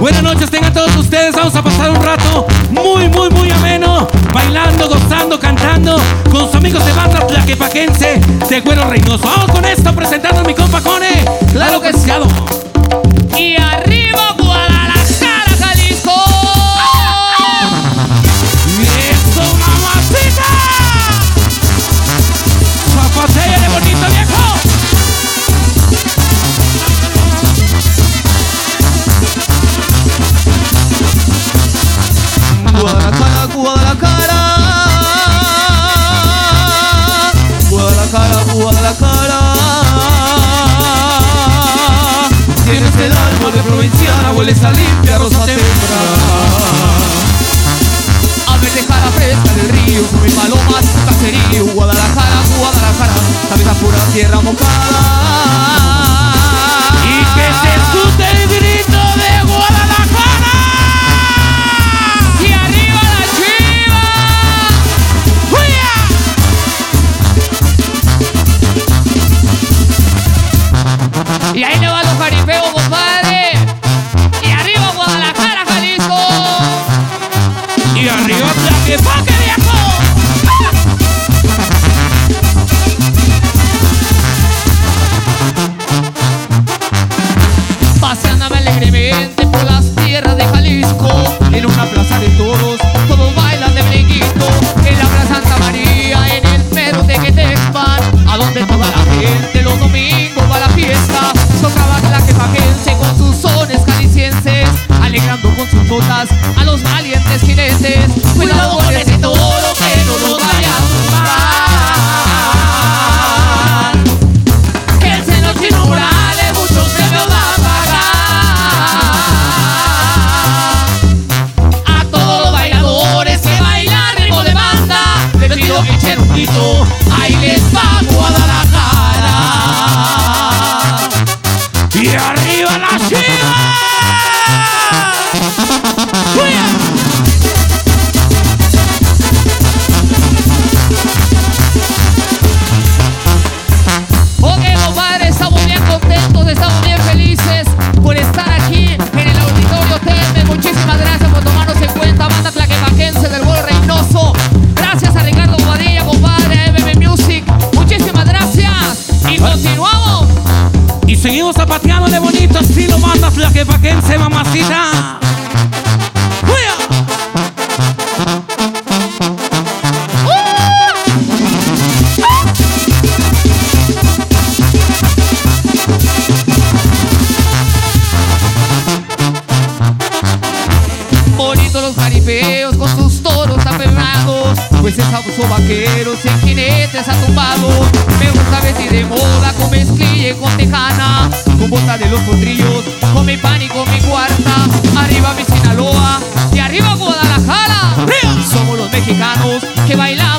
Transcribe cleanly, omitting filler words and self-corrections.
Buenas noches tengan todos ustedes. Vamos a pasar un rato muy ameno, bailando, gozando, cantando con sus amigos de banda tlaquepaquense de Güero Reynoso. Vamos con esto, presentando a mi compa Cone. Claro que sí. Y arriba Guadalajara, Jalisco. ¡Eso, mamacita! ¡Zapatéale bonito, viejo! Guadalajara, Guadalajara, Guadalajara, Guadalajara. Tienes el alma de provinciana, hueles a limpia rosa temprana. A ver, deja la fresca del río, come palomas, caserío. Guadalajara, Guadalajara, sabes a pura tierra mojada. Y que se escuche el grito de Guadalajara. Y arriba la Chiva. ¡Huya! Y ahí le van los jaripeos, compadre. Y arriba Guadalajara, Jalisco. Y arriba Tlaquepaque, viejo. Paseándome alegremente por las tierras de Jalisco. En una plaza de toros, Todos bailan de brinquito. En la Plaza Santa María, en el metro de Quetexpan, a donde toda la gente los domingos va a la fiesta. Tocaba tlaquepaquense con sus sones jaliscienses, alegrando con sus notas a los valientes jinetes. Cuidado con ese toro que no nos vaya a tumbar, que el seno chinural de muchos se me va a pagar. A todos los bailadores que bailan ritmo de banda, les pido que echen un grito, ahí les va Guadalajara. Y arriba la Chiva. Ok, compadre, estamos bien contentos, estamos bien felices por estar aquí en el Auditorio Terme. Muchísimas gracias por tomarnos en cuenta, banda tlaquepaquense del Güero Reynoso. Gracias a Ricardo Bobadilla, compadre, a MM Music. Muchísimas gracias y continuamos. Y seguimos zapateándole bonito, estilo banda tlaquepaquense, mamacita. ¡Huya! Bonitos los jaripeos con sus toros aperrados, pues es abuso vaqueros en jinetes atumbados. Me gusta vestir de moda con mezclilla y con tejana, con bota de los potrillos, con mi pan y con mi cuarta. Arriba mi Sinaloa y arriba Guadalajara. Somos los mexicanos que bailamos